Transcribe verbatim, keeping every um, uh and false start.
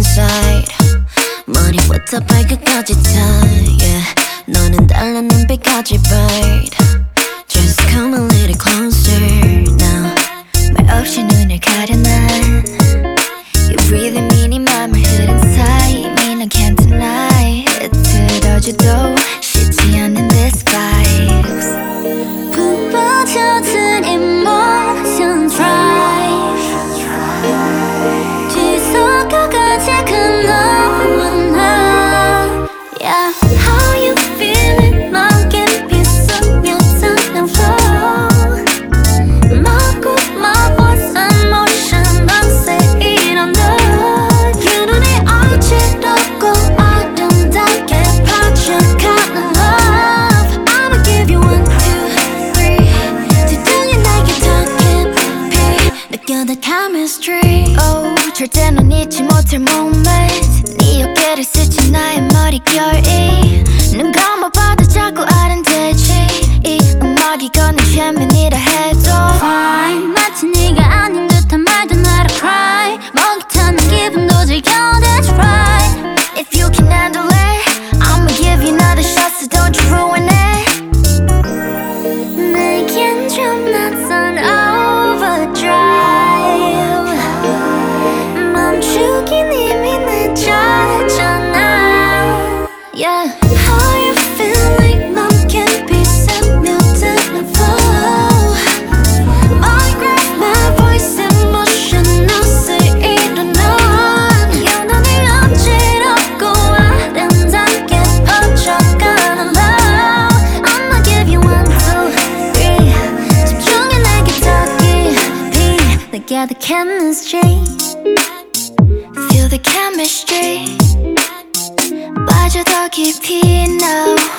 inside. 머리부터 발끝까지 다 yeah. 너는 달라 눈빛까지 bright. Just come a little closer now. 말 없이 눈을 가려 난 You breathing me 네 맘을 흐른 사이 Me I can't deny 들어줘도 쉽지 않은 this vibes. 푹 빠져든 emotion drive 뒤섞여가지 그 너와 나 Yeah. How you feeling? 맘께 비스며드는 flow 마구 my voice emotion 난 say it on the 그 눈에 어지럽고 아름답게 퍼져가는 love I'ma give you one, two, three 뒤뚱이 내게 더 깊이 느껴 the chemistry Oh 절대 넌 잊지 못할 moment 네 어깨를 스친 나의 머릿결이 눈 감아봐도 자꾸 아른대지 이 음악이 걷는 최면이라 해도 Fine 마치 네가 아닌 듯한 말도 나를 cry 먹이 타는 기분도 즐겨 That's right If you can handle it I'ma give you another shot so don't you ruin it 내겐 좀 낯선 overdrive 멈추긴 이미 늦었잖아 Yeah. How you feeling? 맘께 비스며드는 flow I grab my voice emotion I'll say it on 영혼이 어지럽고 아름답게 퍼져가는 love I'ma give you one, two, three 집중해 내게 더 깊이 내게 the chemistry Feel the chemistry 빠져 더 깊이 now